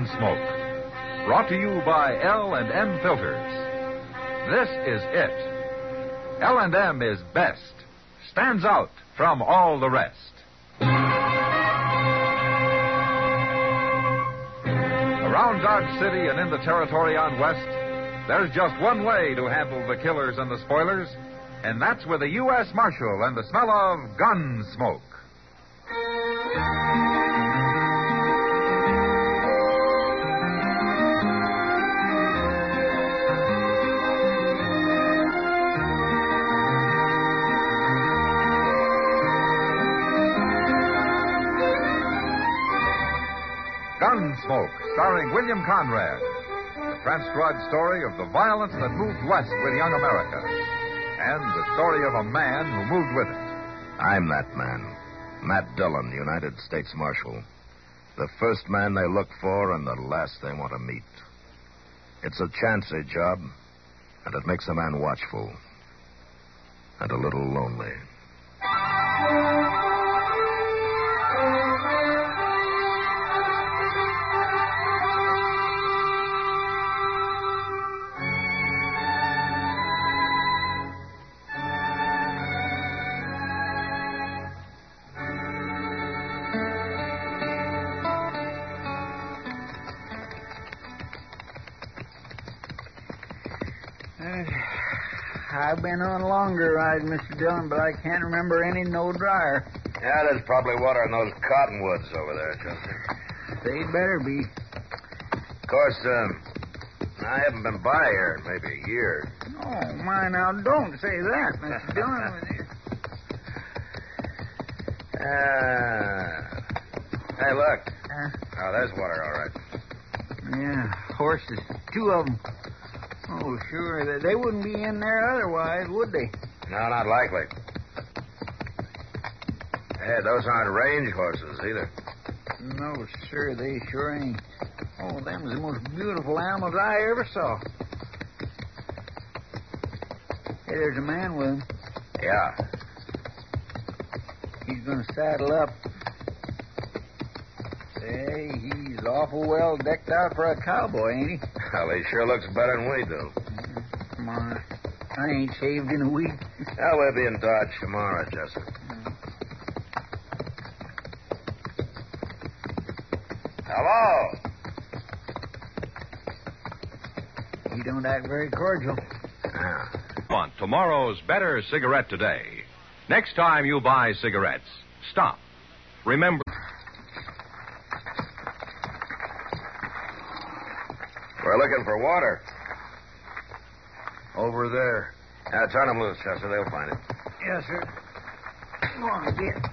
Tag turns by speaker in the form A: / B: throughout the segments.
A: Gunsmoke. Brought to you by L&M Filters. This is it. L&M is best. Stands out from all the rest. Around Dodge City and in the territory on West, there's just one way to handle the killers and the spoilers, and that's with a U.S. Marshal and the smell of Gunsmoke. Gunsmoke, starring William Conrad. The transcribed story of the violence that moved west with young America. And the story of a man who moved with it.
B: I'm that man. Matt Dillon, United States Marshal. The first man they look for and the last they want to meet. It's a chancy job, and it makes a man watchful. And a little lonely.
C: I've been on longer rides, Mr. Dillon, but I can't remember any no dryer.
B: Yeah, there's probably water in those cottonwoods over there, Chester.
C: They'd better be.
B: Of course, I haven't been by here in maybe a year.
C: Oh, my, now, don't say that, Mr. Dillon.
B: Hey, look. Oh, there's water, all right.
C: Yeah, horses. Two of them. Oh, sure. They wouldn't be in there otherwise, would they?
B: No, not likely. Hey, those aren't range horses either.
C: No, sir, they sure ain't. Oh, them's the most beautiful animals I ever saw. Hey, there's a man with them.
B: Yeah.
C: He's going to saddle up. Say, he's awful well decked out for a cowboy, ain't he?
B: Well, he sure looks better than we do.
C: Come on. I ain't shaved in a week.
B: Well, we'll be in Dodge tomorrow, Jesse. Hello?
C: He don't act very cordial.
A: Want tomorrow's better cigarette today. Next time you buy cigarettes, stop. Remember...
B: We're looking for water.
D: Over there.
B: Turn them loose, Chester. They'll find it.
C: Yes, sir. Go on, get.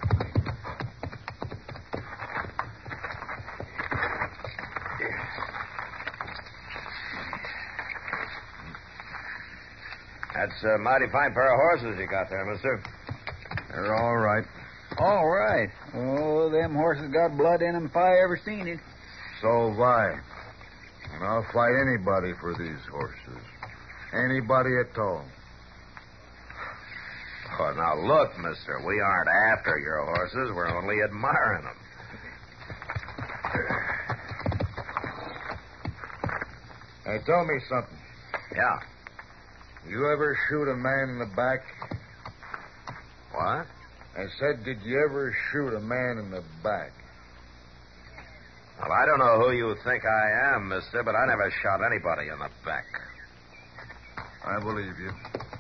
B: That's a mighty fine pair of horses you got there, mister.
D: They're all right.
C: All right. Oh, them horses got blood in them if I ever seen it.
D: So have I. And I'll fight anybody for these horses. Anybody at all.
B: Oh, now look, mister. We aren't after your horses. We're only admiring them.
D: Hey, tell me something.
B: Yeah.
D: You ever shoot a man in the back?
B: What?
D: I said, did you ever shoot a man in the back?
B: Well, I don't know who you think I am, mister, but I never shot anybody in the back.
D: I believe you.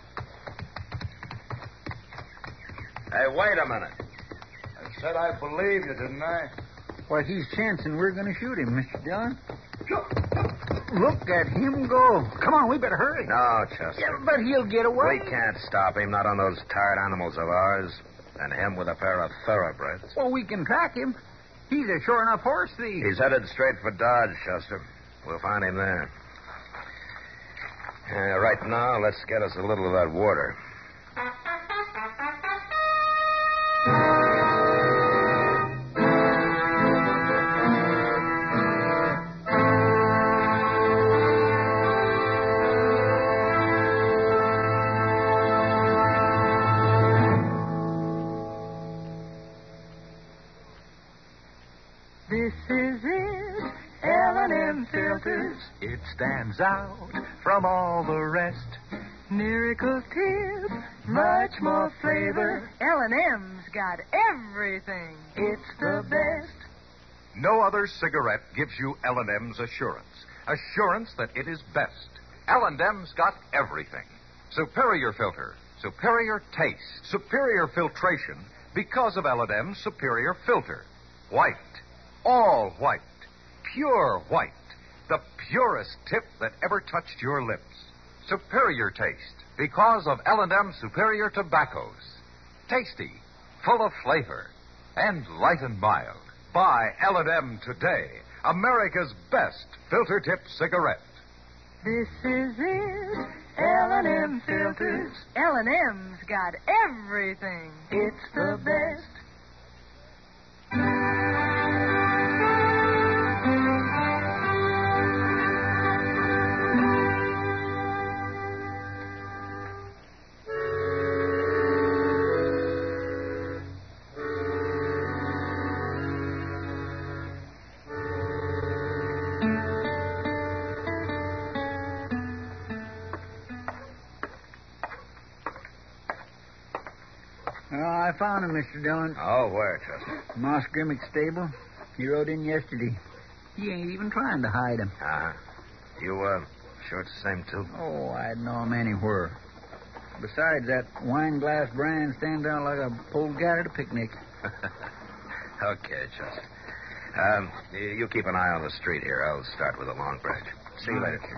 B: Hey, wait a minute.
D: I said I believe you, didn't I?
C: Why, he's chancing we're going to shoot him, Mr. Dillon. Look at him go. Come on, we better hurry.
B: No, Chester.
C: Yeah, but he'll get away.
B: We can't stop him, not on those tired animals of ours. And him with a pair of thoroughbreds.
C: Well, we can track him. He's a sure enough horse thief.
B: He's headed straight for Dodge, Chester. We'll find him there. Right now, let's get us a little of that water.
C: This is it,
E: It stands out from all the rest. Miracle Tip, much more flavor.
F: L&M's got everything.
E: It's the best.
G: No other cigarette gives you L&M's assurance. Assurance that it is best. L&M's got everything. Superior filter, superior taste, superior filtration because of L&M's superior filter. White, all white, pure white. The purest tip that ever touched your lips. Superior taste because of L&M superior tobaccos. Tasty, full of flavor, and light and mild. Buy L&M today, America's best filter tip cigarette.
F: This is it.
E: L&M filters.
F: L&M's got everything.
E: It's the best.
C: I found him, Mr. Dillon.
B: Oh, where, Chester?
C: Moss Grimmick's stable. He rode in yesterday. He ain't even trying to hide him.
B: Uh-huh. You, sure it's the same, too?
C: Oh, I'd know him anywhere. Besides, that wine glass brand stands out like a pole guy at a picnic.
B: Okay, Chester. You keep an eye on the street here. I'll start with the Long Branch. See you later.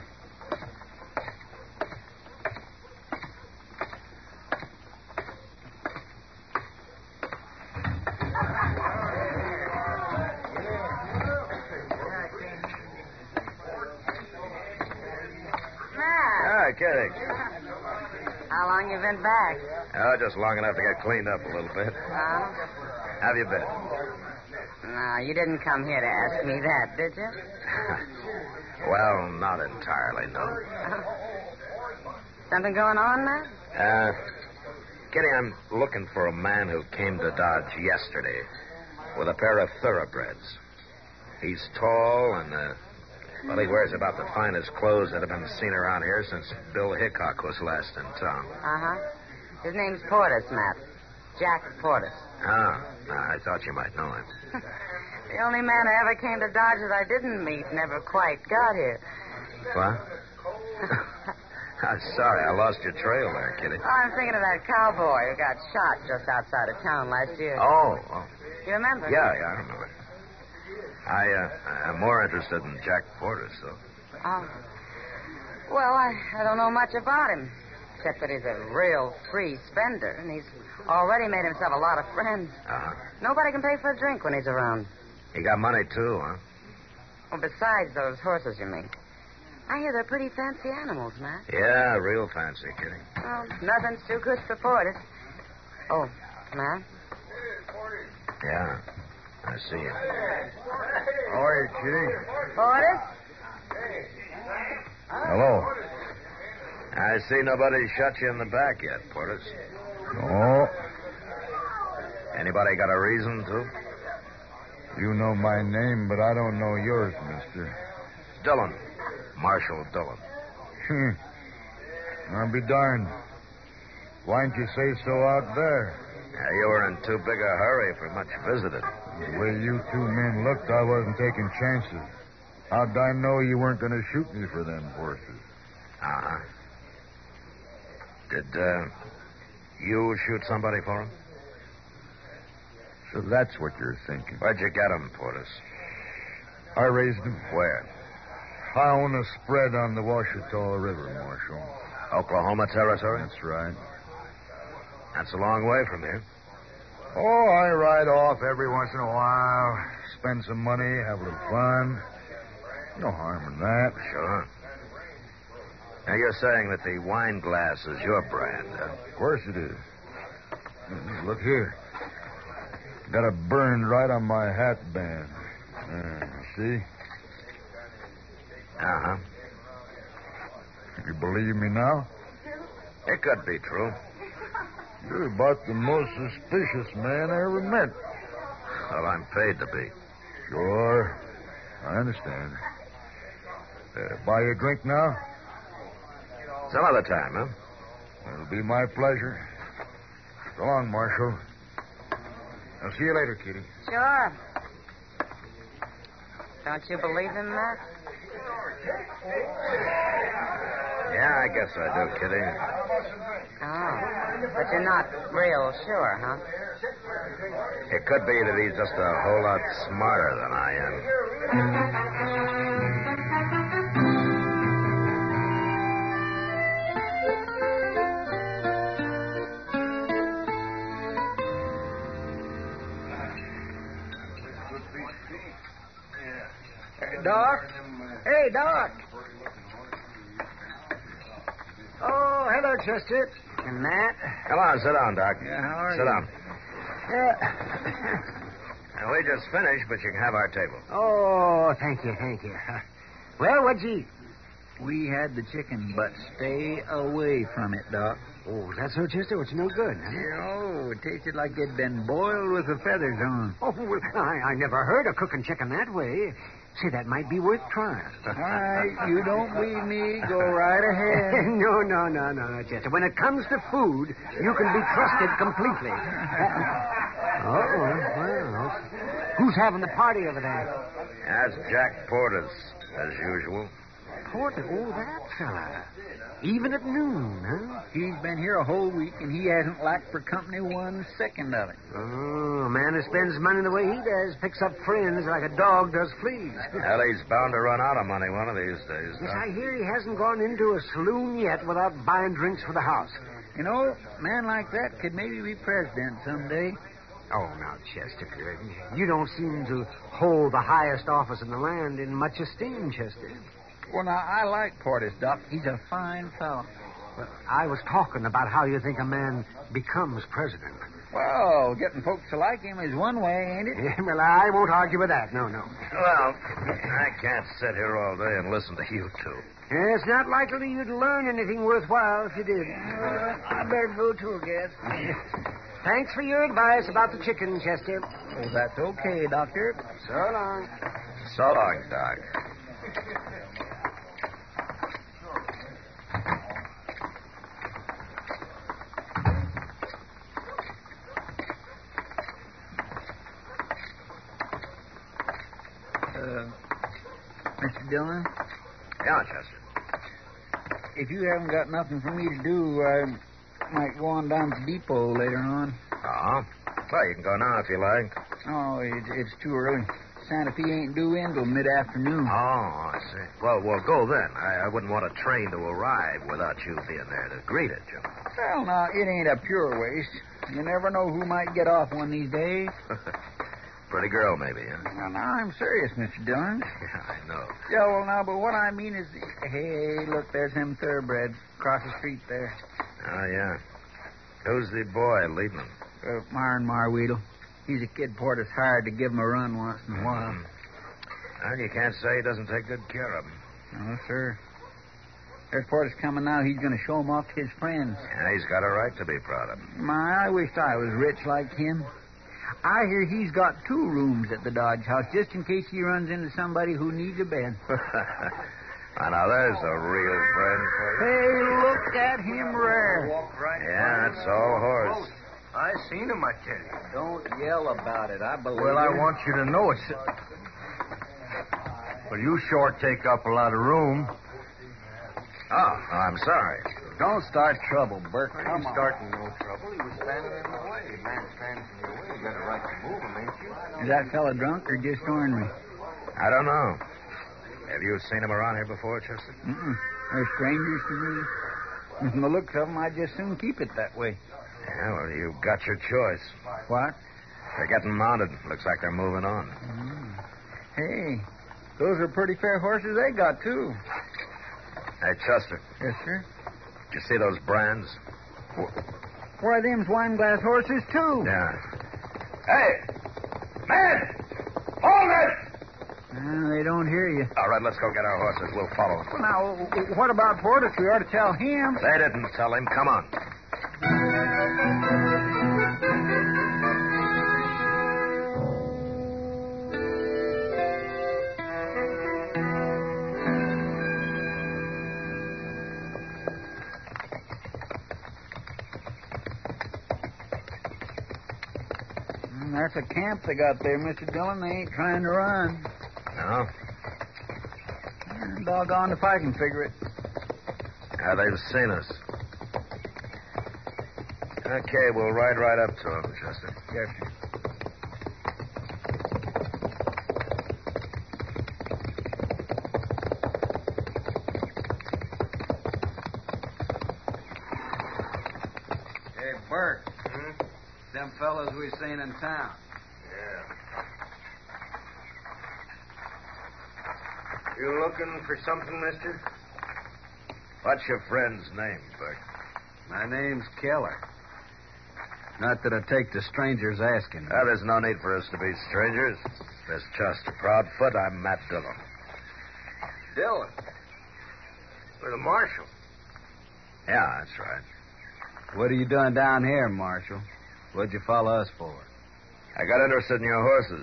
B: Kitty.
H: How long you been back?
B: Oh, just long enough to get cleaned up a little bit. Have you been?
H: No, you didn't come here to ask me that, did you?
B: Well, not entirely, no.
H: Something going on, Matt?
B: Kitty, I'm looking for a man who came to Dodge yesterday with a pair of thoroughbreds. He's tall and, well, he wears about the finest clothes that have been seen around here since Bill Hickok was last in town.
H: Uh-huh. His name's Portis, Matt. Jack Portis.
B: Ah, I thought you might know him.
H: The only man who ever came to Dodge that I didn't meet never quite got here.
B: What? I'm sorry, I lost your trail there, Kitty.
H: Oh, I'm thinking of that cowboy who got shot just outside of town last year.
B: Oh.
H: You remember?
B: Yeah, I remember. I'm more interested in Jack Portis, though.
H: Oh. Well, I don't know much about him, except that he's a real free spender, and he's already made himself a lot of friends.
B: Uh-huh.
H: Nobody can pay for a drink when he's around.
B: He got money, too, huh?
H: Well, besides those horses, you mean. I hear they're pretty fancy animals, Matt.
B: Yeah, real fancy, Kitty.
H: Oh, nothing's too good for Portis. Oh, Matt?
B: Yeah, I see you.
D: How are you, Kitty?
H: Portis?
D: Hello.
B: I see nobody shot you in the back yet, Portis.
D: No.
B: Anybody got a reason to?
D: You know my name, but I don't know yours, mister.
B: Dillon. Marshal Dillon.
D: I'll be darned. Why didn't you say so out there?
B: Yeah, you were in too big a hurry for much visiting.
D: The way you two men looked, I wasn't taking chances. How'd I know you weren't going to shoot me for them horses?
B: Uh-huh. Did, you shoot somebody for him?
D: So that's what you're thinking.
B: Where'd you get him, Portis?
D: I raised them.
B: Where?
D: I own a spread on the Washita River, Marshal.
B: Oklahoma Territory?
D: That's right.
B: That's a long way from here.
D: Oh, I ride off every once in a while, spend some money, have a little fun. No harm in that.
B: Sure. Now, you're saying that the wine glass is your brand, huh?
D: Of course it is. Look here. Got it burned right on my hat band. See?
B: Uh-huh.
D: You believe me now?
B: It could be true.
D: You're about the most suspicious man I ever met.
B: Well, I'm paid to be.
D: Sure. I understand. Buy you a drink now?
B: Some other time, huh?
D: It'll be my pleasure. So long, Marshal. I'll see you later, Kitty.
H: Sure. Don't you believe him, Matt?
B: Yeah, I guess I do, Kitty.
H: Oh. But you're not real sure, huh?
B: It could be that he's just a whole lot smarter than I am.
C: Doc? Hey, Doc. Oh, hello, Chester. And Matt.
B: Come on, sit down, Doc.
C: Yeah, how are
B: sit
C: you?
B: down.
C: Yeah.
B: Now, we just finished, but you can have our table.
I: Oh, thank you. Well, what'd you eat?
C: We had the chicken, but stay away from it, Doc.
I: Oh, that's so, Chester? It's no good, huh?
C: Oh, it tasted like it'd been boiled with the feathers on.
I: Oh, well, I never heard of cooking chicken that way. Say, that might be worth trying.
C: All right, you don't believe me, go right ahead.
I: No, Chester. When it comes to food, you can be trusted completely. Well. Who's having the party over there?
B: That's Jack Porter's, as usual.
I: Porter? Oh, that fella. Even at noon, huh?
C: He's been here a whole week, and he hasn't lacked for company 1 second of it.
I: Oh, a man who spends money the way he does picks up friends like a dog does fleas.
B: Well, he's bound to run out of money one of these days.
I: Yes,
B: Doc.
I: I hear he hasn't gone into a saloon yet without buying drinks for the house.
C: You know, a man like that could maybe be president someday.
I: Oh, now, Chester, you don't seem to hold the highest office in the land in much esteem, Chester.
C: Well, now, I like Portis, Doc. He's a fine fellow.
I: Well, I was talking about how you think a man becomes president.
C: Well, getting folks to like him is one way, ain't it?
I: Yeah, well, I won't argue with that. No.
B: Well, I can't sit here all day and listen to you two.
I: Yeah, it's not likely you'd learn anything worthwhile if you did.
C: I better go too, I guess.
I: Thanks for your advice about the chicken, Chester.
C: Oh, that's okay, Doctor.
I: So long.
B: So long, Doc.
C: Mr. Dillon,
B: Yeah, Chester.
C: if you haven't got nothing for me to do, I might go on down to the depot later on.
B: Oh? Well, you can go now if you like.
C: Oh, it's too early. Santa Fe ain't due in till mid-afternoon.
B: Oh, I see. Well, go then. I wouldn't want a train to arrive without you being there to greet it, Jim.
C: Well, now, it ain't a pure waste. You never know who might get off one these days.
B: Pretty girl, maybe, huh?
C: Well, now, I'm serious, Mr. Dillon.
B: Yeah, I know.
C: Yeah, well, now, but what I mean is... Hey, look, there's them thoroughbreds across the street there.
B: Oh, yeah. Who's the boy leading them?
C: Myron Marweedle. He's a kid Porter's hired to give him a run once in a while.
B: Well, you can't say he doesn't take good care of them.
C: No, sir. There's Porter's coming now. He's going to show him off to his friends.
B: Yeah, he's got a right to be proud of him.
C: My, I wished I was rich like him. I hear he's got 2 rooms at the Dodge House just in case he runs into somebody who needs a bed.
B: Now, there's a real friend for you.
C: Hey, look at him rare.
B: Yeah, that's all horse.
E: I seen him, I tell you.
C: Don't yell about it. I believe
D: Well, I want you to know it's... Well, you sure take up a lot of room.
B: Oh, I'm sorry.
D: Don't start trouble, Bert.
E: Well,
D: Come
E: he's
D: on.
E: starting no trouble. He was standing in the way. Man stands in your way. You got a right to move him, ain't you?
C: Is that fella drunk or just ornery?
B: I don't know. Have you seen him around here before, Chester?
C: Mm-mm. They're strangers to me. From the looks of them, I'd just soon keep it that way.
B: Yeah, well, you've got your choice.
C: What?
B: They're getting mounted. Looks like they're moving on.
C: Hey, those are pretty fair horses they got, too.
B: Hey, Chester,
C: Yes, sir.
B: did you see those brands?
C: Why, them's wine glass horses, too.
B: Yeah. Hey! Man! Hold it!
C: They don't hear you.
B: All right, let's go get our horses. We'll follow.
C: Well, now, what about Portis? We ought to tell him.
B: They didn't tell him. Come on.
C: That's a camp they got there, Mr. Dillon. They ain't trying to run.
B: No?
C: Doggone if I can figure it.
B: Yeah, they've seen us. Okay, we'll ride right up to them, Chester.
C: Yes, sir.
J: Hey, Bert. Them fellows we seen in town.
I: Yeah. You looking for something, mister?
B: What's your friend's name, Bert?
J: My name's Keller. Not that I take to strangers asking.
B: There's no need for us to be strangers. Miss Chester Proudfoot, I'm Matt Dillon.
I: Dillon. We're the marshal.
B: Yeah, that's right.
J: What are you doing down here, Marshal? What'd you follow us for?
B: I got interested in your horses.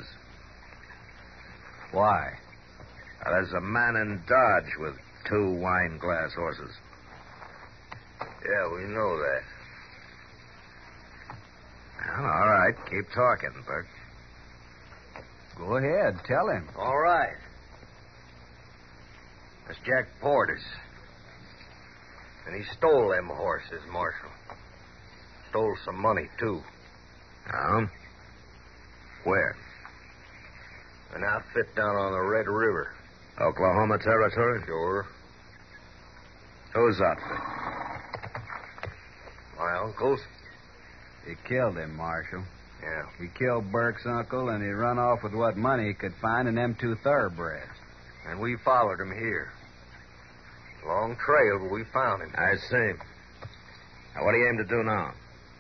J: Why?
B: There's a man in Dodge with 2 wine glass horses.
I: Yeah, we know that.
B: Well, all right. Keep talking, Bert.
J: Go ahead, tell him.
I: All right. That's Jack Porter's. And he stole them horses, Marshal. Stole some money, too.
B: Where?
I: An outfit down on the Red River.
B: Oklahoma Territory?
I: Sure.
B: Whose outfit?
I: My uncle's.
J: He killed him, Marshal.
I: Yeah.
J: He killed Burke's uncle, and he run off with what money he could find in them 2 thoroughbreds.
I: And we followed him here. Long trail, but we found him.
B: I see. Now, what do you aim to do now?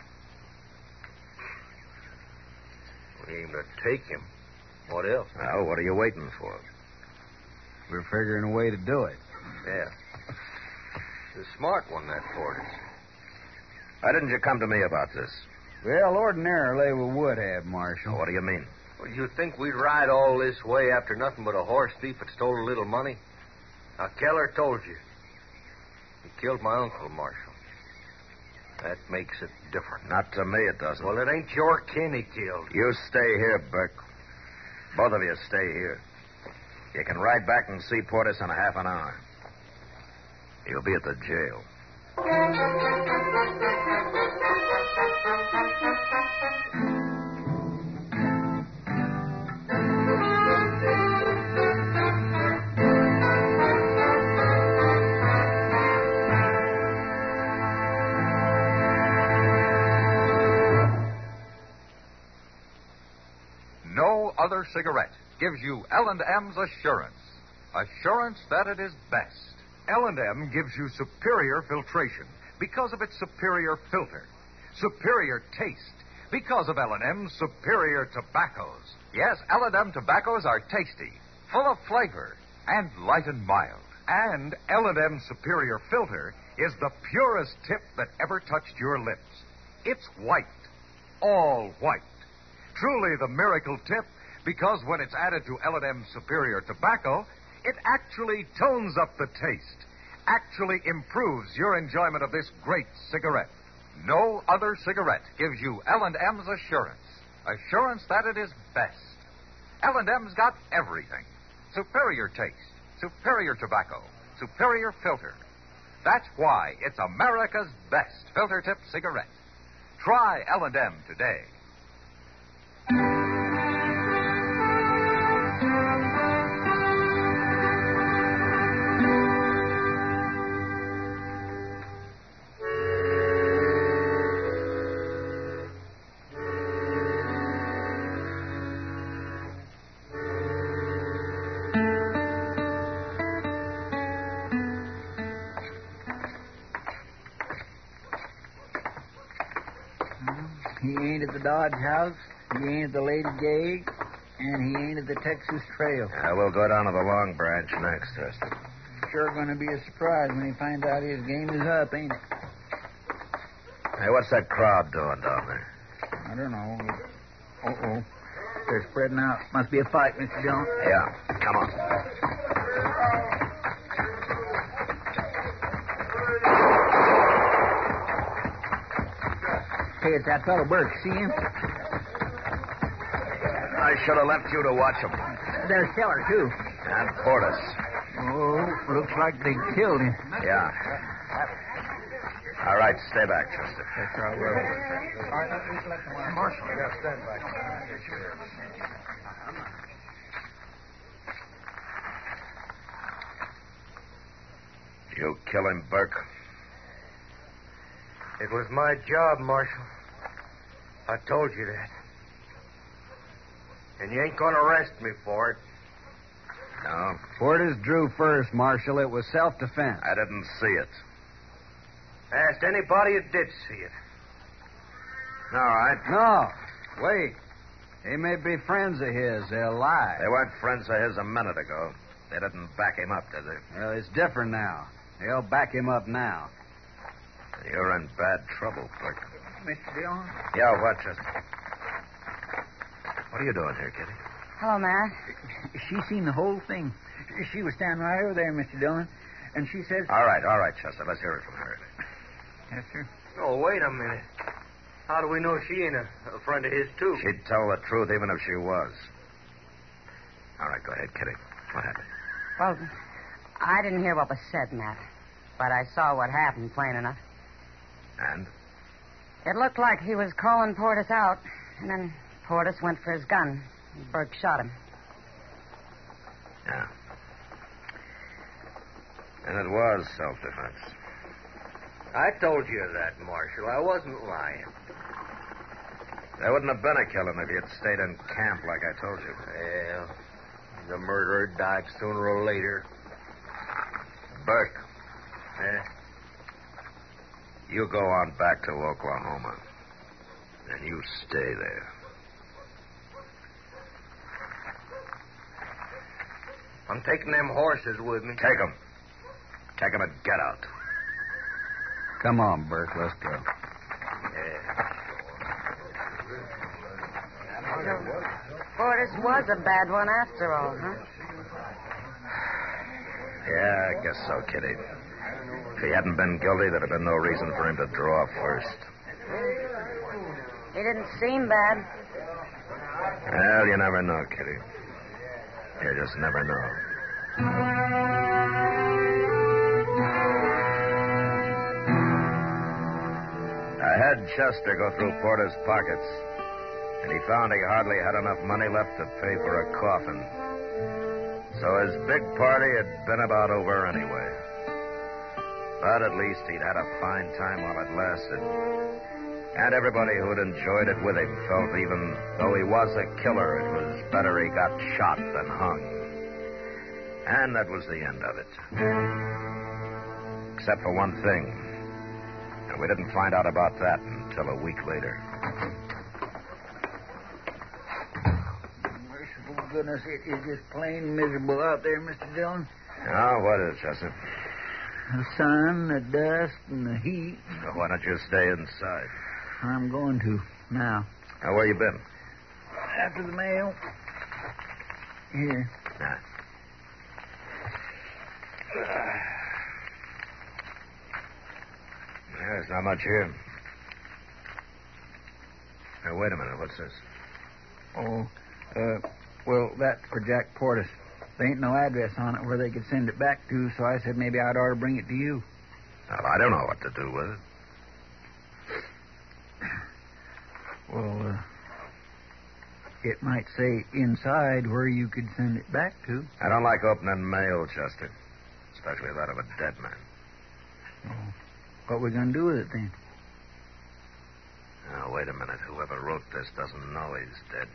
I: We aim to take him. What else?
B: Well, what are you waiting for?
J: We're figuring a way to do it.
I: Yeah. He's a smart one, that Porter's.
B: Why didn't you come to me about this?
J: Well, ordinarily we would have, Marshal.
B: What do you mean?
I: Well, you think we'd ride all this way after nothing but a horse thief that stole a little money? Now, Keller told you. He killed my uncle, Marshal. That makes it different.
B: Not to me, it doesn't.
I: Well, it ain't your kin he killed.
B: You stay here, Burke. Both of you stay here. You can ride back and see Portis in a half an hour. He'll be at the jail.
A: No other cigarette gives you L&M's assurance. Assurance that it is best.
G: L&M gives you superior filtration because of its superior filter. Superior taste because of L&M's superior tobaccos.
A: Yes, L&M tobaccos are tasty, full of flavor, and light and mild.
G: And L&M's superior filter is the purest tip that ever touched your lips. It's white. All white. Truly the miracle tip, because when it's added to L&M's superior tobacco, it actually tones up the taste, actually improves your enjoyment of this great cigarette.
A: No other cigarette gives you L&M's assurance. Assurance that it is best. L&M's got everything. Superior taste, superior tobacco, superior filter. That's why it's America's best filter tip cigarette. Try L&M today.
C: He ain't at the Dodge House, he ain't at the Lady Gay, and he ain't at the Texas Trail.
B: We'll go down to the Long Branch next, Chester.
C: Sure going to be a surprise when he finds out his game is up, ain't it?
B: Hey, what's that crowd doing down there?
C: I don't know. Uh-oh. They're spreading out. Must be a fight, Mr. Jones.
B: Yeah, come on.
C: Hey, it's that fellow Burke. See him?
B: I should have left you to watch them.
C: There's Keller, too.
B: And Portis.
C: Oh, looks like they killed him.
B: Yeah. All right, stay back, Chester.
C: That's right,
D: Marshal, stand back.
B: You kill him, Burke?
I: It was my job, Marshal. I told you that. And you ain't gonna arrest me for it.
B: No,
J: Portis drew first, Marshal. It was self-defense.
B: I didn't see it.
I: Asked anybody who did see it.
B: All right.
J: No. Wait. They may be friends of his. They'll lie.
B: They weren't friends of his a minute ago. They didn't back him up, did they?
J: Well, it's different now. They'll back him up now.
B: You're in bad trouble, Burke.
C: Mr. Dillon?
B: Yeah, what, Chester? What are you doing here, Kitty?
H: Hello, Matt.
C: She seen the whole thing. She was standing right over there, Mr. Dillon, and she says...
B: All right, Chester. Let's hear it from her.
C: Yes, sir.
I: Oh, wait a minute. How do we know she ain't a friend of his, too?
B: She'd tell the truth even if she was. All right, go ahead, Kitty. What happened?
H: Well, I didn't hear what was said, Matt, but I saw what happened plain enough.
B: And?
H: It looked like he was calling Portis out, and then Portis went for his gun. Burke shot him.
B: Yeah. And it was self-defense.
I: I told you that, Marshal. I wasn't lying.
B: There wouldn't have been a killing if you'd stayed in camp like I told you.
I: Well, the murderer died sooner or later.
B: Burke,
I: Eh?
B: you go on back to Oklahoma. And you stay there.
I: I'm taking them horses with me.
B: Take 'em. Take 'em and get out.
J: Come on, Burke. Let's go.
H: Portis was a bad one after all, huh?
B: Yeah, I guess so, Kitty. If he hadn't been guilty, there'd have been no reason for him to draw first.
H: He didn't seem bad.
B: Well, you never know, Kitty. You just never know. I had Chester go through Porter's pockets, and he found he hardly had enough money left to pay for a coffin. So his big party had been about over anyway. But at least he'd had a fine time while it lasted. And everybody who'd enjoyed it with him felt even though he was a killer, it was better he got shot than hung. And that was the end of it. Except for one thing. And we didn't find out about that until a week later.
C: Merciful goodness, it is just plain miserable out there, Mr. Dillon.
B: Now, what is, Chester?
C: The sun, the dust, and the heat.
B: So why don't you stay inside?
C: I'm going to now.
B: Now, where you been?
C: After the mail. Here.
B: Nah. There's not much here. Now, wait a minute. What's this?
C: Oh, well, that's for Jack Portis. There ain't no address on it where they could send it back to, so I said maybe I'd ought to bring it to you.
B: Well, I don't know what to do with it.
C: Well, it might say inside where you could send it back to.
B: I don't like opening mail, Chester. Especially that of a dead man.
C: Oh, what we going to do with it then?
B: Now, wait a minute. Whoever wrote this doesn't know he's dead.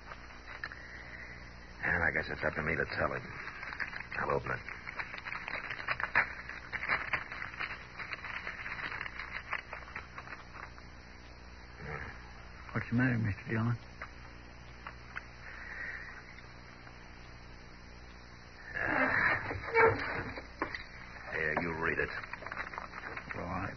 B: And I guess it's up to me to tell him. I'll open it.
C: What's the matter, Mr. Dillon?
B: Here, you read it.
C: All right.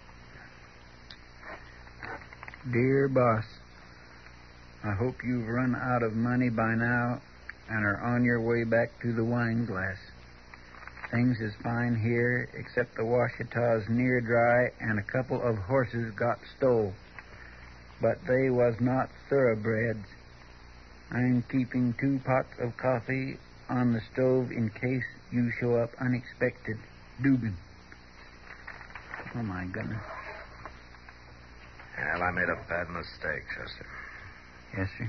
C: Dear boss, I hope you've run out of money by now and are on your way back to the wine glass. Things is fine here, except the Washita's near dry and a couple of horses got stole. But they was not thoroughbreds. I'm keeping 2 pots of coffee on the stove in case you show up unexpected. Dugan. Oh, my goodness.
B: Well, I made a bad mistake, Chester.
C: Yes, sir.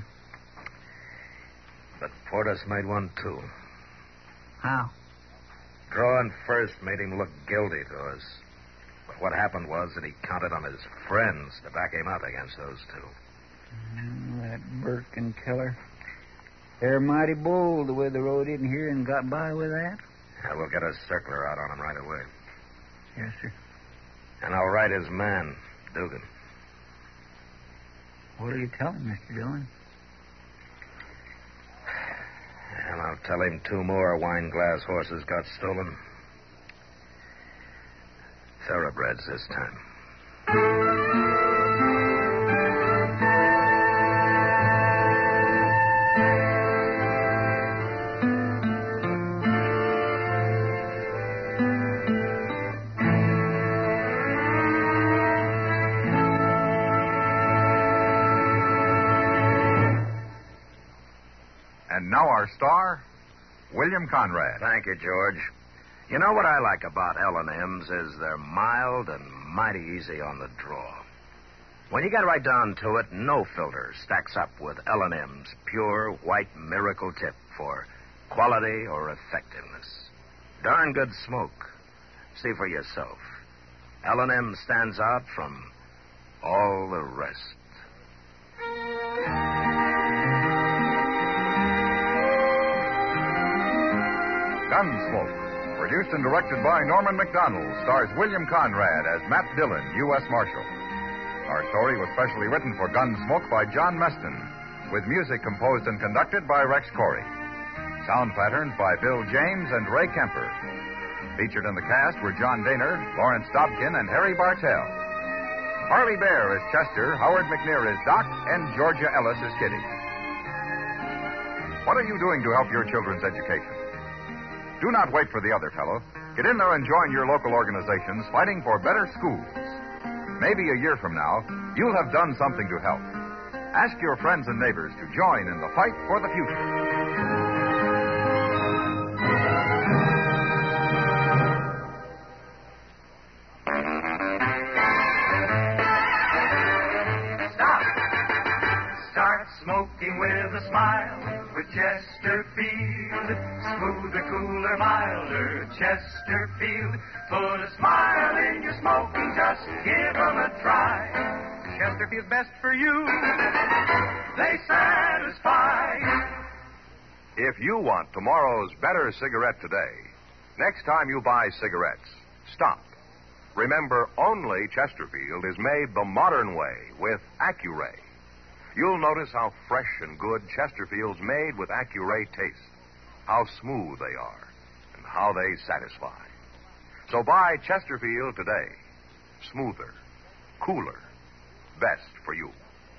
B: But Portis made one, too.
C: How?
B: Drawing first made him look guilty to us. But what happened was that he counted on his friends to back him up against those 2.
C: That Burke and Keller. They're mighty bold the way they rode in here and got by with that.
B: Yeah, we'll get a circular out on him right away.
C: Yes, sir.
B: And I'll write his man, Dugan.
C: What are you telling, Mr. Dillon?
B: And I'll tell him 2 more wine glass horses got stolen. Thoroughbreds this time.
A: And now our star, William Conrad.
B: Thank you, George. You know what I like about L&M's is they're mild and mighty easy on the draw. When you get right down to it, no filter stacks up with L&M's pure white miracle tip for quality or effectiveness. Darn good smoke. See for yourself. L&M stands out from all the rest.
A: Gunsmoke, produced and directed by Norman McDonald, stars William Conrad as Matt Dillon, U.S. Marshal. Our story was specially written for Gunsmoke by John Meston, with music composed and conducted by Rex Corey. Sound patterns by Bill James and Ray Kemper. Featured in the cast were John Daner, Lawrence Dobkin, and Harry Bartell. Harley Bear is Chester, Howard McNear is Doc, and Georgia Ellis is Kitty. What are you doing to help your children's education? Do not wait for the other fellow. Get in there and join your local organizations fighting for better schools. Maybe a year from now, you'll have done something to help. Ask your friends and neighbors to join in the fight for the future.
E: Smoking with a smile with Chesterfield. Smoother, cooler, milder Chesterfield. Put a smile in your smoking, just give them a try. Chesterfield's best for you. They satisfy.
G: If you want tomorrow's better cigarette today, next time you buy cigarettes, stop. Remember, only Chesterfield is made the modern way with Accuray. You'll notice how fresh and good Chesterfield's made with Accuray taste, how smooth they are, and how they satisfy. So buy Chesterfield today. Smoother, cooler, best for you.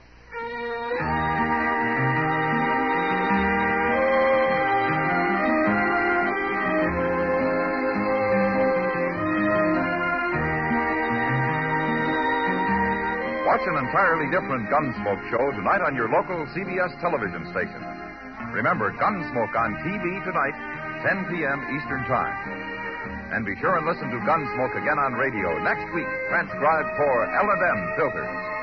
A: Watch an entirely different Gunsmoke show tonight on your local CBS television station. Remember, Gunsmoke on TV tonight, 10 p.m. Eastern Time. And be sure and listen to Gunsmoke again on radio next week, transcribed for L&M filters.